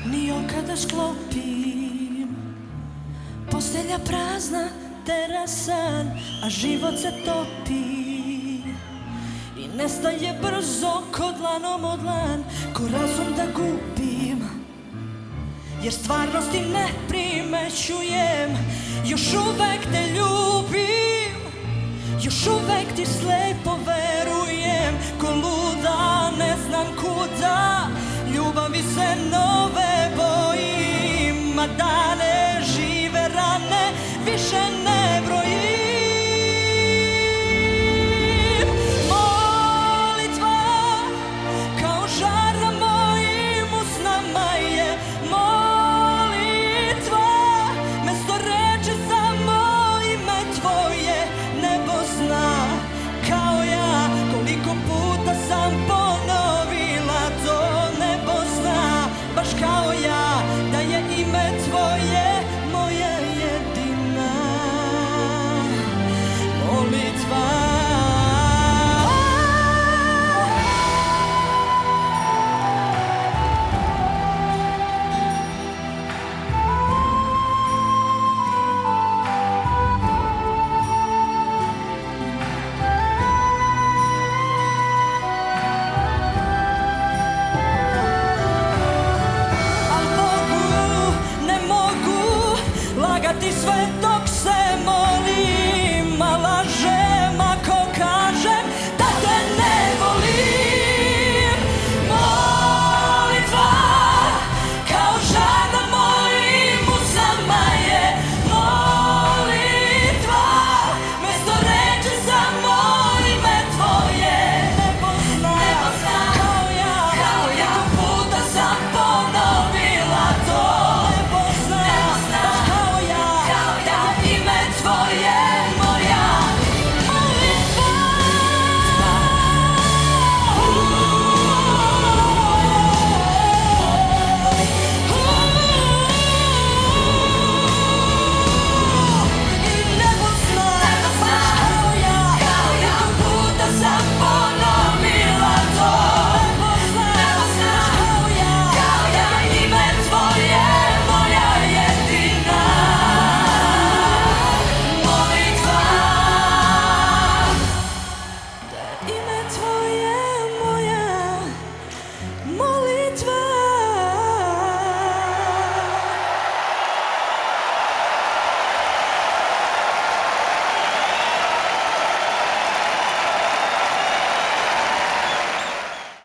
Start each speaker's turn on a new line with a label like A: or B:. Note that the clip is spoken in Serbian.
A: ni oka da sklopim. Postelja prazna, terasan, a život se topi i nestaje brzo ko dlanom od dlan, ko razum da gubim, jer stvarnosti ne primećujem. Još uvek te ljubim, još uvek ti slepo verujem, ko luda ne znam kuda, ljubavi se nove bojim, a dane žive rane više ne brojim.